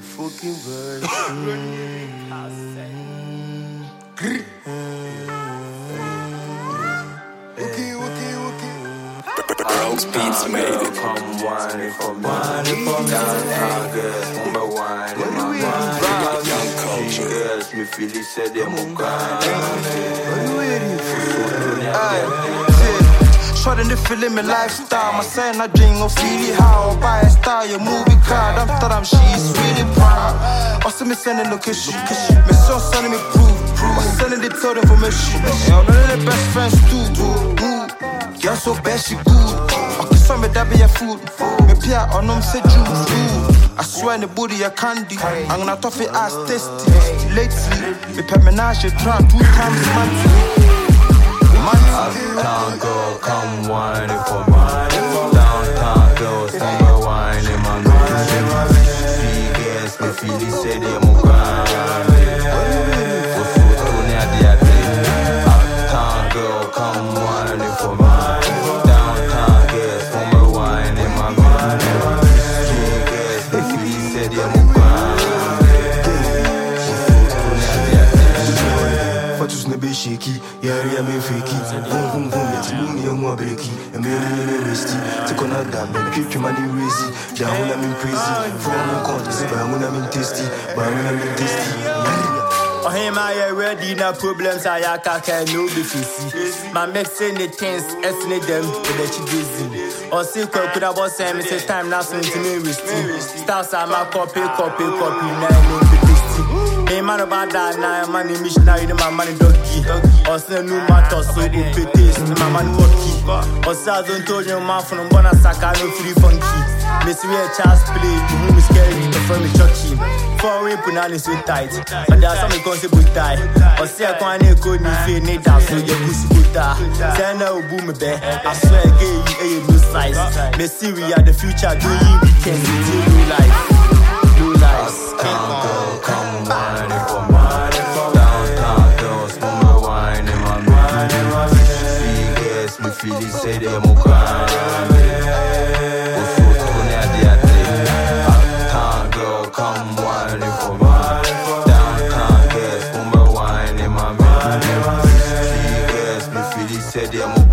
the fucking verse. Brooks Beats made it. Come whining for me. Downtown girls, number one in my mind. Young culture. Girls, me feel it, said them a grind. Short in the feeling my lifestyle. My son, I drink or feel it how. Buy a style, your movie card. I'm thought I'm she's really proud. Also, me sending location. My son sending me proof. My sending the told information. Yeah, none of the best friends too. Girl so bad she good. I kiss on me that be your food. Me pia on them say juice. I swear in the booty a candy. I'm gonna tough it ass tasty. Lately, me pet menage try 2 times monthly. Uptown girl, come whining for me. Downtown girls, number one in my mind. See girls, me feel it, say them a grind. For photo near the athlete. Uptown girl, come whining for me. Downtown girls, number one in my mind. See girls, me feel it, say them a grind. Fatus ne be shaky, yari ya me freaky. Boom, let's boom, young one breaky. And me risky. Take on a dam, and keep your money crazy. Down when I'm in crazy. From one contest, but when I'm in tasty. But when I'm in tasty. Oh, hey, my ready, no problems. I can't no be fizzy. My mixing the things, estimate them, to let you busy. Or see, could I was saying, it's time now, so to me, risky. Stars are my copy, now, hey man about that now, money missionary, my money doggy. Or say no matter so good taste, my money worky. Or say I don't told you man from Bona Saka no free funky. Miss we a chance play, you me scary, the firm is chucky. 4 way punani so tight, but there's some concept tie. Or say I can't go ni feel need that so you pussy buta. Say no boom me be, I swear gay you a new size. Messi we are the future, do you weekends in real life. New life. Come whining for me. Downtown girls, number one in my mind. See girls, me feel it, say them a grind. For photo near the athlete. Uptown girl, come whining for me. Downtown girls, number one in my mind. See girls, me feel it, say them a